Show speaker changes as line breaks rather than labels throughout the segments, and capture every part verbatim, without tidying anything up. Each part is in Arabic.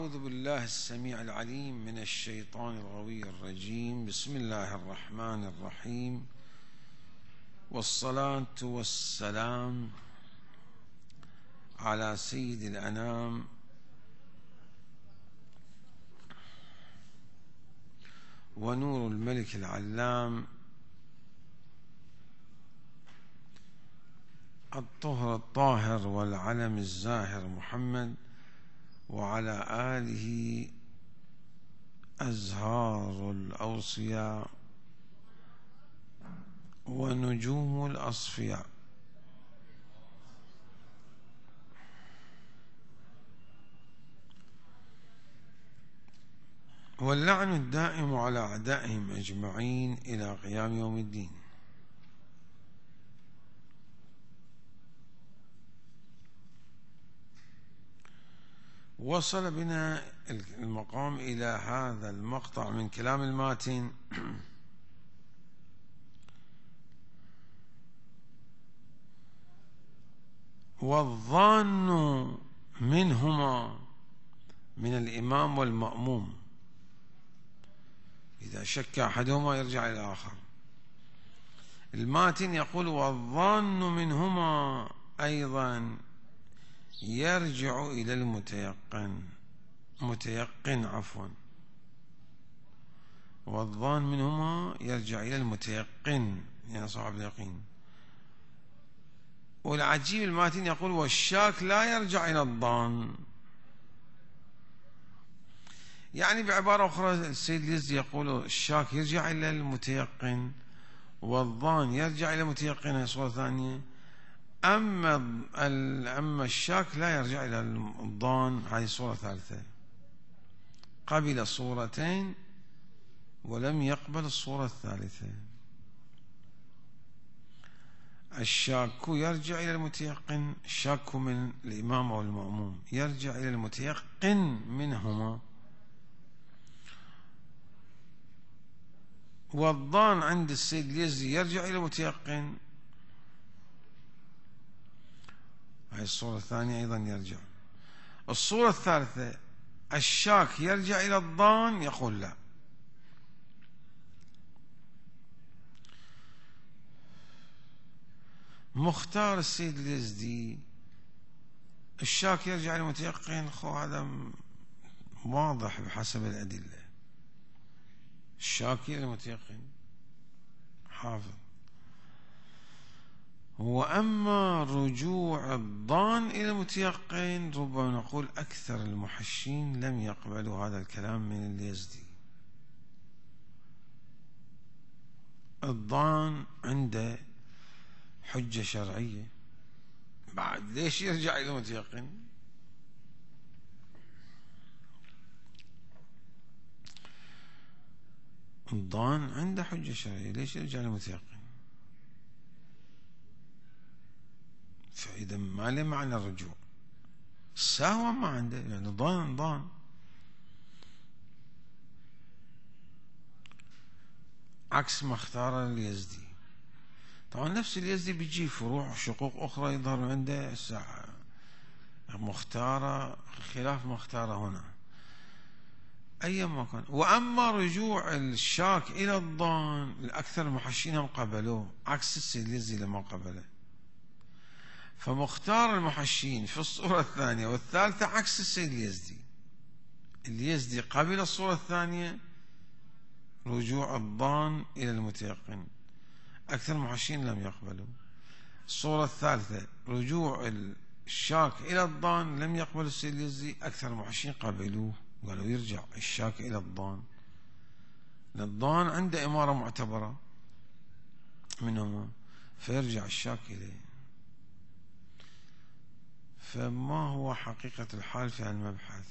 أعوذ بالله السميع العليم من الشيطان الغوي الرجيم. بسم الله الرحمن الرحيم، والصلاة والسلام على سيد الأنام ونور الملك العلام الطهر الطاهر والعلم الزاهر محمد، وعلى آله أزهار الأوصياء ونجوم الأصفياء. واللعن الدائم على أعدائهم أجمعين إلى قيام يوم الدين. وصل بنا المقام إلى هذا المقطع من كلام الماتن: والظان منهما من الإمام والمأموم، إذا شك أحدهما يرجع إلى الآخر. الماتن يقول: والظان منهما أيضا يرجع إلى المتيقن متيقن عفوا والظان منهما يرجع إلى المتيقن، يعني صاحب اليقين. والعجيب الماتن يقول: والشاك لا يرجع إلى الظان. يعني بعبارة أخرى السيد اليزدي يقول الشاك يرجع إلى المتيقن والظان يرجع إلى المتيقن، هي صورة ثانية. أما أما الشاك لا يرجع إلى الظان، هذه صورة ثالثة. قبل صورتين ولم يقبل الصورة الثالثة. الشاك يرجع إلى المتيقن، الشاك من الإمام أو المأموم يرجع إلى المتيقن منهما. والظان عند السيد اليزدي يرجع إلى المتيقن، هذه الصورة الثانية أيضا يرجع. الصورة الثالثة الشاك يرجع إلى الظان، يقول لا. مختار السيد اليزدي الشاك يرجع إلى المتيقن، خو هذا واضح بحسب الأدلة. الشاك إلى المتيقن حافظ. وأما رجوع الظان إلى المتيقن، ربما نقول أكثر المحشين لم يقبلوا هذا الكلام من اليزدي. الظان عنده حجة شرعية، بعد ليش يرجع إلى المتيقن؟ الظان عنده حجة شرعية، ليش يرجع إلى المتيقن؟ فإذا ما له معنى الرجوع. السهوة ما عنده، يعني ظان ظان. عكس ما اختار اليزدي. طبعا نفس اليزدي بيجي فروع شقوق أخرى يظهر عنده مختارة خلاف ما اختاره هنا أيما كان. وأما رجوع الشاك إلى الظان، الأكثر المحشين هم قبلوه، عكس السيد اليزدي لما قبله. فمختار المحشين في الصورة الثانية والثالثة عكس السيد اليزدي. اليزدي قبل الصورة الثانية رجوع الظان إلى المتيقن، أكثر المحشين لم يقبلوا. الصورة الثالثة رجوع الشاك إلى الظان لم يقبل السيد اليزدي، أكثر المحشين قبلوه، قالوا يرجع الشاك إلى الظان، لأن الظان عنده إمارة معتبرة منهما، فيرجع الشاك إليه. فما هو حقيقة الحال في المبحث؟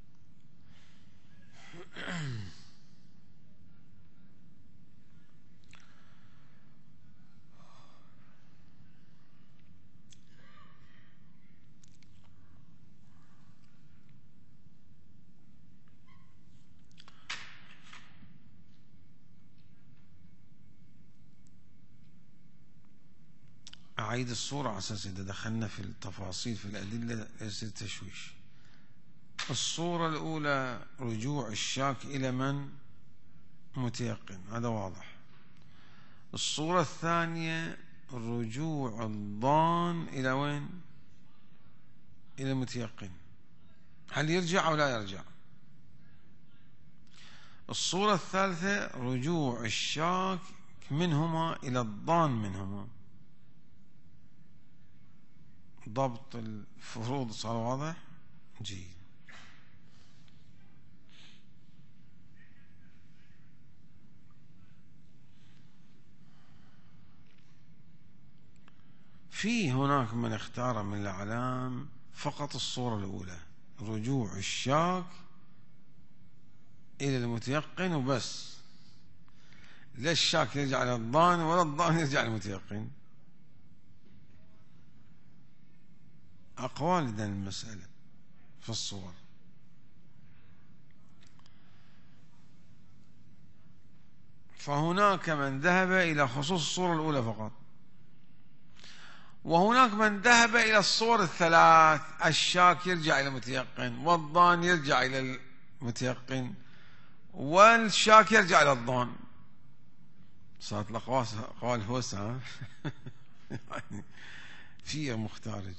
أعيد الصورة على أساس إذا دخلنا في التفاصيل في الأدلة يصير تشويش. الصورة الأولى رجوع الشاك إلى من؟ متيقن، هذا واضح. الصورة الثانية رجوع الظان إلى وين؟ إلى المتيقن. هل يرجع أو لا يرجع؟ الصورة الثالثة رجوع الشاك منهما إلى الظان منهما. ضبط الفروض صار واضح؟ جيد. في هناك من اختار من الأعلام فقط الصورة الأولى، رجوع الشاك إلى المتيقن وبس، لا الشاك يرجع إلى الظان ولا الظان يرجع إلى المتيقن. أقوال إذن المسألة في الصور. فهناك من ذهب إلى خصوص الصورة الأولى فقط، وهناك من ذهب إلى الصور الثلاث، الشاك يرجع إلى المتيقن والظان يرجع إلى المتيقن والشاك يرجع إلى الظان. صارت الأقوال أقوال هوسة يعني فيها مختارج.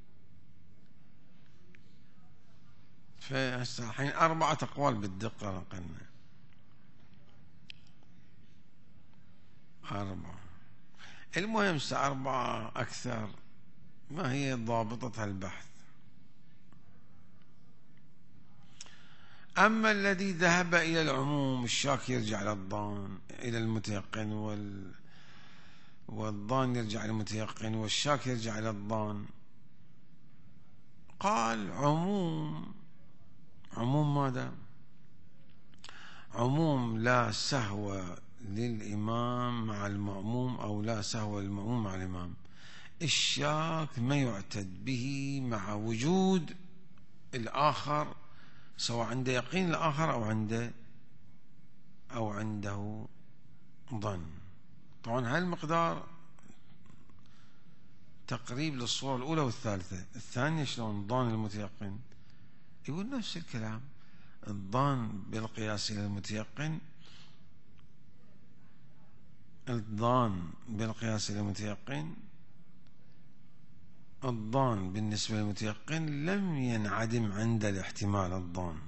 فهسه الحين أربعة أقوال بالدقة نقلنا أربعة. المهم أربعة أكثر، ما هي ضابطة البحث. أما الذي ذهب إلى العموم الشاك يرجع إلى الظان إلى المتيقن وال والظان يرجع إلى المتيقن والشاك يرجع إلى الظان، قال عموم عموم ماذا؟ عموم لا سهو للإمام مع المأموم أو لا سهو للمأموم مع الإمام. الشاك ما يعتد به مع وجود الآخر، سواء عنده يقين الآخر أو عنده أو عنده ظن. طبعا هالمقدار تقريب للصورة الأولى والثالثة. الثانية شلون؟ ظن المتيقن يقول نفس الكلام، الظن بالقياس إلى المتيقن، الظان بالقياس إلى المتيقن، الظان بالنسبة للمتيقن لم ينعدم عند الاحتمال، الظان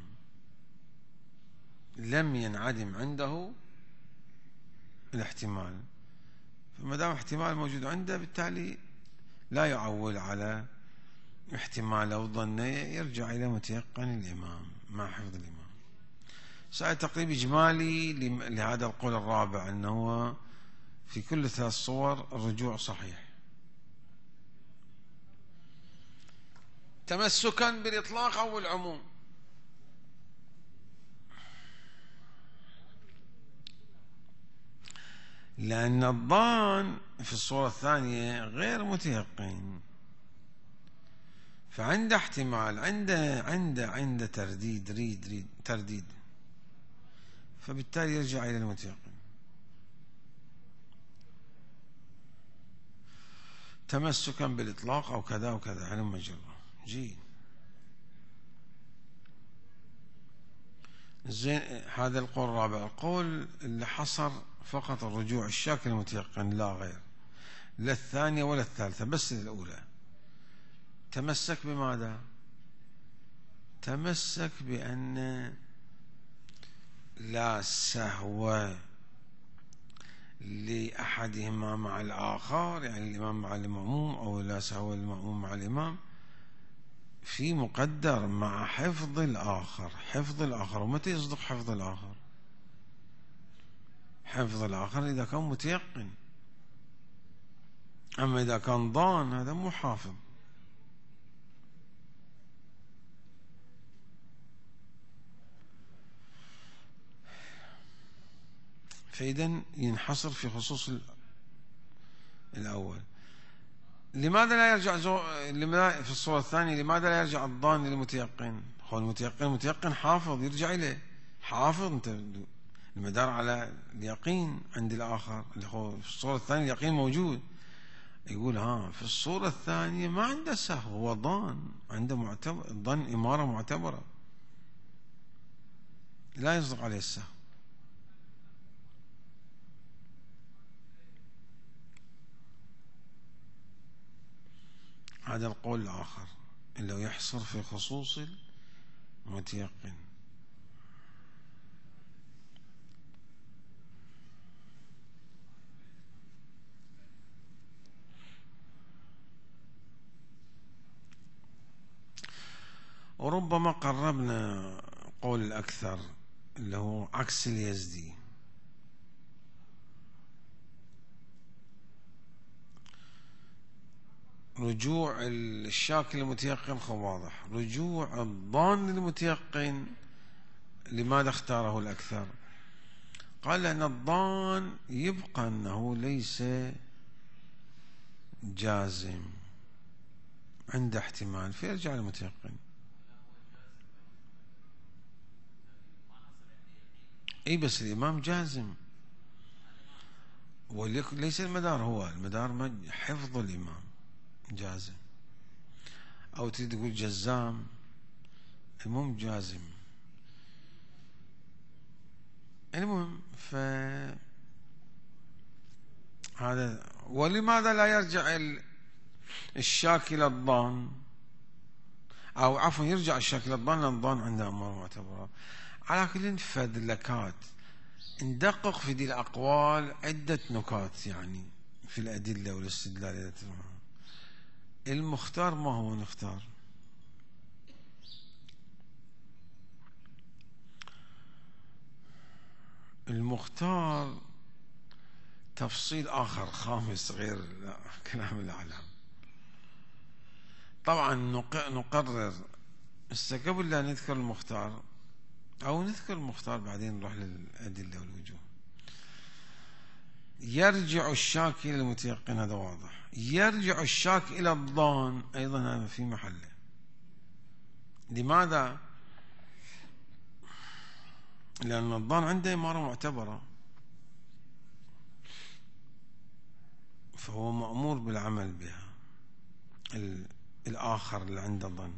لم ينعدم عنده الاحتمال، فما دام احتمال موجود عنده بالتالي لا يعول على احتمال أو ظنه، يرجع إلى متيقن الإمام مع حفظ الإمام. سأل تقريب إجمالي لهذا القول الرابع أنه في كل ثلاث صور الرجوع صحيح، تمسكا بالإطلاق أو العموم. لأن الظان في الصورة الثانية غير متيقن، فعنده احتمال، عنده عنده عنده ترديد ريد ريد ترديد، فبالتالي يرجع إلى المتيقن. تمسكا بالإطلاق أو كذا وكذا على مجرى. جيد. زين، هذا القول الرابع. القول اللي حصر فقط الرجوع الشاك المتيقن لا غير، لا الثانية ولا الثالثة، بس الأولى. تمسك بماذا؟ تمسك بأن لا سهو لأحدهما مع الآخر، يعني الإمام مع المأموم، أو لا سهو المأموم مع الإمام، في مقدر مع حفظ الآخر. حفظ الآخر، ومتى يصدق حفظ الآخر؟ حفظ الآخر إذا كان متيقن، أما إذا كان ظان هذا مو حافظ. فإذا ينحصر في خصوص الأول. لماذا لا يرجع زو... لماذا في الصورة الثانية لماذا لا يرجع الظان للمتيقن؟ هو المتيقن متيقن حافظ، يرجع إليه حافظ. أنت المدار على اليقين عند الآخر، اللي هو في الصورة الثانية اليقين موجود. يقول ها في الصورة الثانية ما عنده سهو، هو ظان، عنده معتبر، الظن إمارة معتبرة. لا يصدق عليه السهو. هذا القول الآخر اللي هو يحصر في خصوص المتيقن. وربما قربنا قول الأكثر اللي هو عكس اليزدي. رجوع الشاك للمتيقن خو واضح، رجوع الظان للمتيقن لماذا اختاره الأكثر؟ قال لأن الظان يبقى أنه ليس جازم، عنده احتمال فيرجع للمتيقن. اي بس الإمام جازم، وليس المدار، هو المدار حفظ الإمام جازم، أو تريد تقول جزام، المهم جازم. المهم ف هذا. ولماذا لا يرجع الشاك إلى الظان، أو عفوا يرجع الشاك إلى الظان لأن الظان عنده أمر معتبرة. على كل فدلكات ندقق في دي الأقوال عدة نكات يعني في الأدلة والاستدلال. المختار ما هو نختار؟ المختار تفصيل آخر خامس غير كلام الأعلام. طبعا نقرر بس قبل لا نذكر المختار، أو نذكر المختار بعدين نروح للأدلة والوجوه. يرجع الشاك إلى المتيقن، هذا واضح. يرجع الشاك إلى الظان أيضا، هذا في محله. لماذا؟ لأن الظان عنده إمارة معتبرة، فهو مأمور بالعمل بها. الآخر اللي عنده ظن،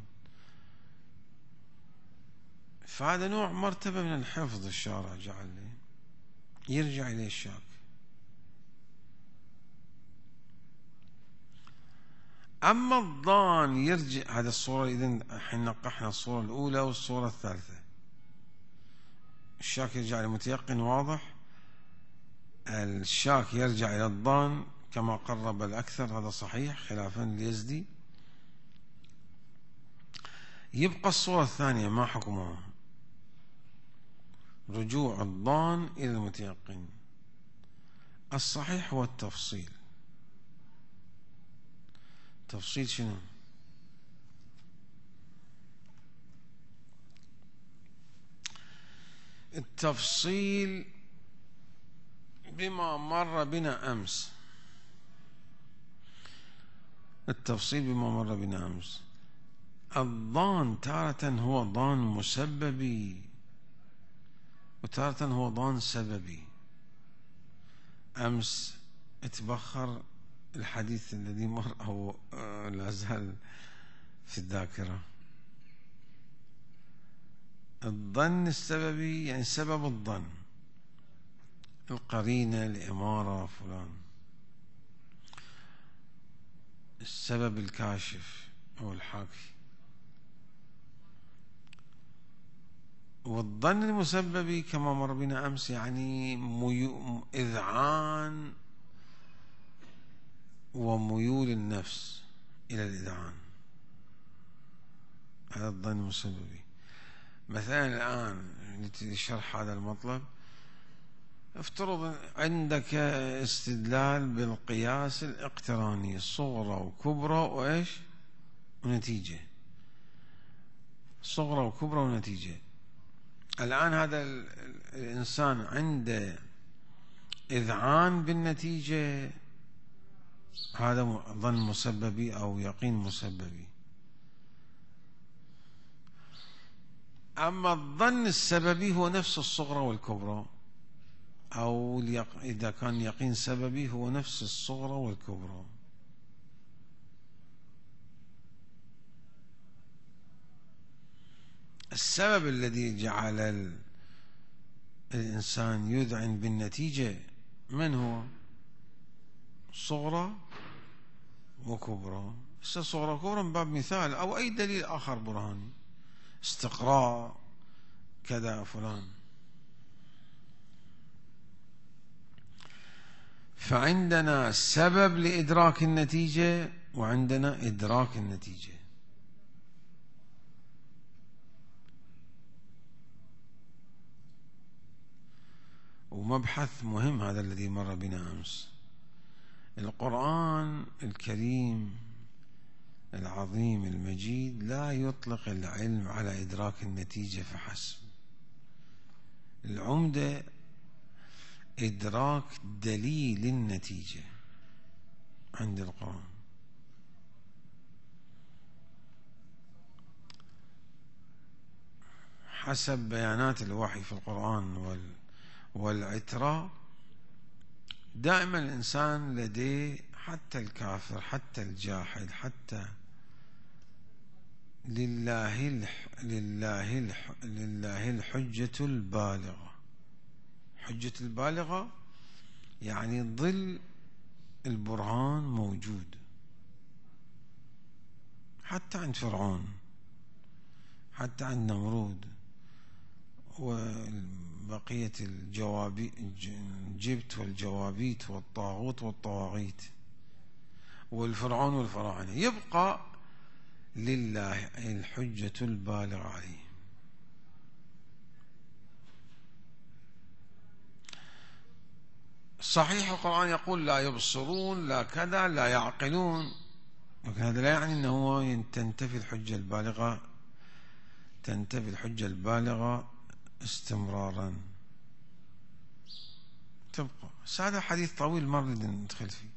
فهذا نوع مرتبة من الحفظ الشارع جعل لي يرجع إليه الشاك. أما الظان يرجع، هذا الصورة. إذن الحين نقحنا الصورة الأولى والصورة الثالثة. الشاك يرجع للمتيقن واضح، الشاك يرجع إلى الظان كما قرب الأكثر، هذا صحيح خلافا لليزدي. يبقى الصورة الثانية ما حكمها؟ رجوع الظان إلى المتيقن. الصحيح هو التفصيل. تفصيل شنو؟ التفصيل بما مر بنا أمس. التفصيل بما مر بنا أمس. الظان تارة هو ظان مسببي، وتارة هو ظان سببي. أمس اتبخر الحديث الذي مر أو لا زال في الذاكرة. الظن السببي يعني سبب الظن، القرينة، الإمارة، فلان. السبب الكاشف أو الحاكي. والظن المسببي كما مر بنا أمس يعني إذعان وميول النفس إلى الإذعان، هذا الظن المسببي. مثلا الآن لشرح هذا المطلب، افترض عندك استدلال بالقياس الاقتراني، صغرى وكبرى وإيش ونتيجة، صغرى وكبرى ونتيجة. الآن هذا الإنسان عنده إذعان بالنتيجة، هذا ظن مسببي أو يقين مسببي. أما الظن السببي هو نفس الصغرى والكبرى، أو إذا كان يقين سببي هو نفس الصغرى والكبرى. السبب الذي جعل الإنسان يذعن بالنتيجة من هو؟ صغرى وكبرى. صغرى وكبرى من باب مثال أو أي دليل آخر برهاني، استقراء كذا فلان. فعندنا سبب لإدراك النتيجة وعندنا إدراك النتيجة. ومبحث مهم هذا الذي مر بنا أمس. القرآن الكريم العظيم المجيد لا يطلق العلم على إدراك النتيجة فحسب. العمدة إدراك دليل النتيجة عند القرآن. حسب بيانات الوحي في القرآن وال والعترة، دائما الإنسان لديه، حتى الكافر حتى الجاحد حتى لله الح... لله الح... لله الحجة البالغة. حجة البالغة يعني ظل البرهان موجود حتى عند فرعون، حتى عند نمرود وبقية الجوابي الجبت والجوابيت والطاغوت والطواغيت والفرعون والفراعنة، يبقى لله الحجة البالغة عليه. صحيح القرآن يقول لا يبصرون لا كذا لا يعقلون، لكن هذا لا يعني أنه تنتفي الحجة البالغة، تنتفي الحجة البالغة استمرارا، تبقى. هذا حديث طويل ما نريد ندخل فيه.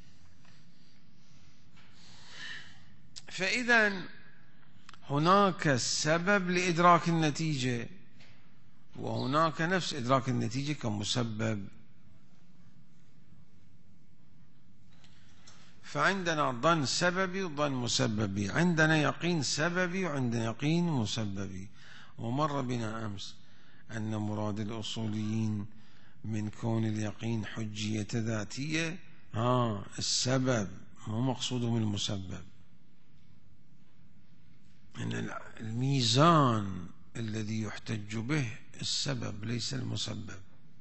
فإذا هناك سبب لإدراك النتيجة، وهناك نفس إدراك النتيجة كمسبب. فعندنا ظن سببي وظن مسببي، عندنا يقين سببي وعندنا يقين مسببي. ومر بنا أمس أن مراد الأصوليين من كون اليقين حجية ذاتية ها السبب، مو مقصودهم المسبب. أن الميزان الذي يحتج به السبب ليس المسبب.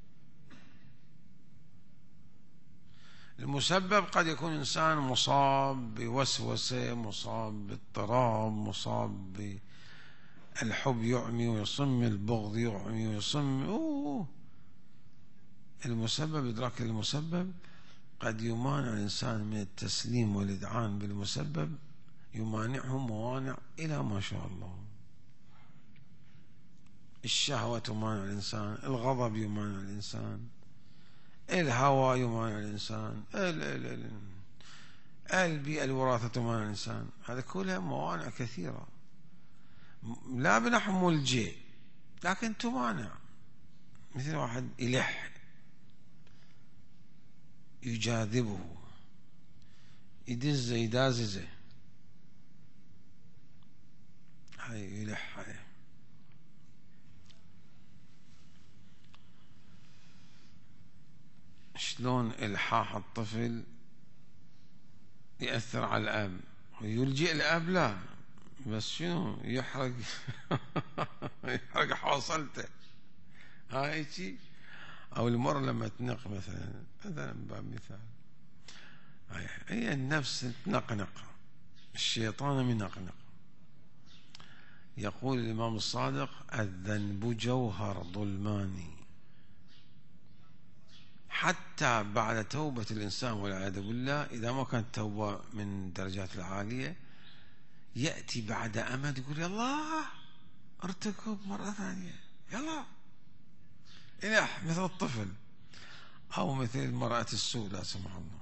المسبب قد يكون إنسان مصاب بوسوسة، مصاب باضطراب، مصاب بالحب يعمي ويصم، البغض يعمي ويصم. أوه. المسبب، إدراك المسبب قد يمانع الإنسان من التسليم والإذعان بالمسبب، يمانعه موانع إلى ما شاء الله. الشهوة تمانع الإنسان، الغضب يمانع الإنسان، الهوى يمانع الإنسان، البيئة الوراثة تمانع الإنسان. هذا كلها موانع كثيرة لا بنحو ملجئ لكن تمانع. مثل واحد يلح يجاذبه، يدزه يداززه، هاي يلح عليه. شلون إلحاح الطفل يأثر على الأب، ويلجئ الأب لا بس شنو يحرق يحرق حوصلته، هاي شيء. أو المرأة لما تنق مثلا، هذا باب مثال، هي النفس تنقنق، الشيطان منقنق. يقول الإمام الصادق الذنب جوهر ظلماني، حتى بعد توبة الإنسان والعياذ بالله، إذا ما كانت توبة من الدرجات العالية، يأتي بعد أمد يقول يلا ارتكب مرة ثانية، يلا إلح، مثل الطفل أو مثل المرأة السوء لا سمح الله،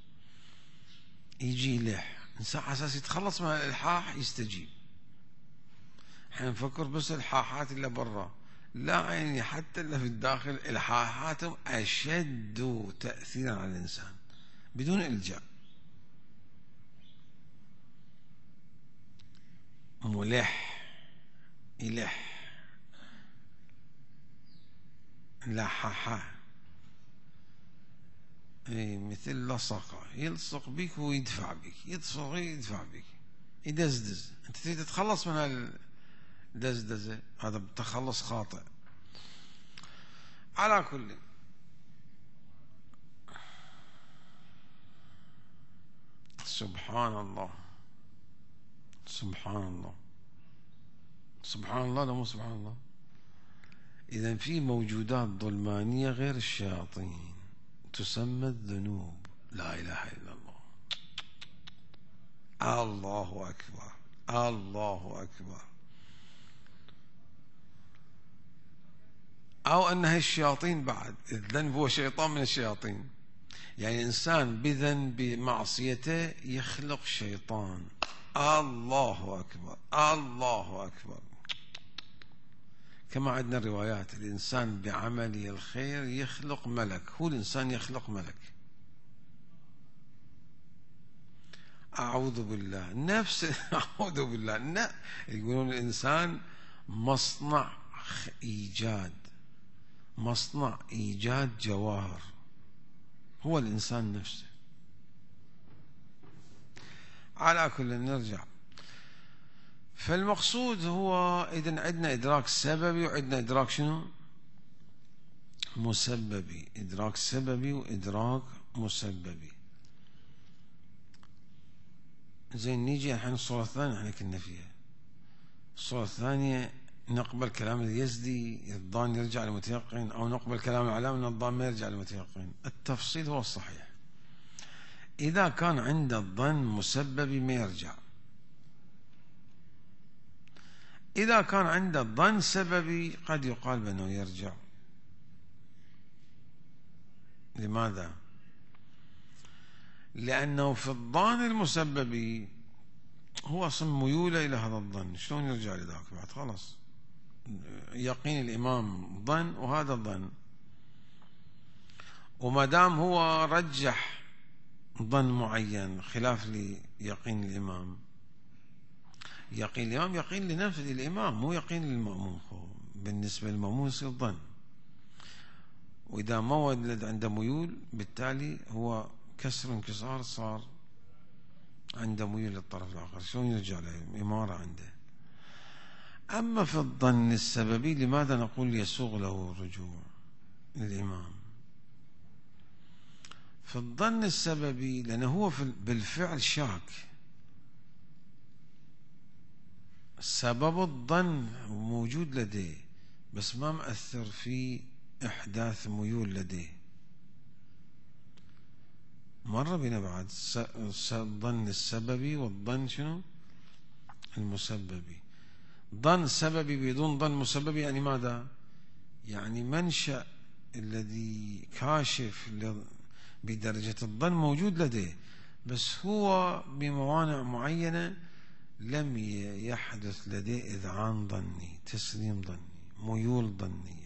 يجي يلح إنسان على أساس يتخلص من الإلحاح يستجيب. احنا نفكر بس الحاحات اللي برا، لا يعني حتى اللي في الداخل الحاحاتهم أشد تأثيرا على الإنسان بدون إلجاء. ملح يلح، لححة، اي مثل لصقة، يلصق بك ويدفع بك، يلصق يدفع بك، يدزدز، انت تريد تتخلص من هالدزدزة، هذا تخلص خاطئ. على كل، سبحان الله سبحان الله سبحان الله، لا مو سبحان الله. إذا في موجودات ظلمانية غير الشياطين تسمى الذنوب، لا إله إلا الله. الله أكبر الله أكبر. أو أنها الشياطين بعد، الذنب هو شيطان من الشياطين، يعني إنسان بذنب بمعصيته يخلق شيطان. الله أكبر الله أكبر. كما عندنا روايات الإنسان بعمله الخير يخلق ملك، هو الإنسان يخلق ملك. أعوذ بالله، نفس أعوذ بالله. يقولون الإنسان مصنع إيجاد، مصنع إيجاد جواهر، هو الإنسان نفسه. على كل نرجع، فالمقصود هو إذن عندنا إدراك سببي وعندنا إدراك شنو؟ مسببي. إدراك سببي وإدراك مسببي. زين، نيجي الحين الصورة الثانية احنا كنا فيها. الصورة الثانية نقبل كلام اليزدي الظان يرجع للمتيقن، أو نقبل كلام العلامة أن الظان ما يرجع للمتيقن. التفصيل هو الصحيح. إذا كان عند الظن مسببي ما يرجع، إذا كان عند الظن سببي قد يقال بأنه يرجع. لماذا؟ لأنه في الظن المسببي هو أصلا ميولة إلى هذا الظن، شلون يرجع لذاك بعد؟ خلاص يقين الإمام ظن وهذا الظن، وما دام هو رجح ظن معين خلاف ليقين الإمام، يقين الإمام يقين لنفس الإمام مو يقين للمأموم. بالنسبة للمأموم يصير ظن، وإذا ما ولد عنده ميول بالتالي هو كسر انكسار صار عنده ميول للطرف الآخر، شلون يرجع له؟ إمارة عنده. أما في الظن السببي لماذا نقول يسوغ له الرجوع للإمام؟ في الظن السببي لأنه هو بالفعل شاك، سبب الظن موجود لديه بس ما مؤثر في إحداث ميول لديه. مر بنا بعد الظن السببي والظن شنو؟ المسببي. ظن سببي بدون ظن مسببي يعني ماذا؟ يعني منشأ الذي كاشف بدرجة الظن موجود لديه، بس هو بموانع معينة لم يحدث لديه إذعان ظني، تسليم ظني، ميول ظنية.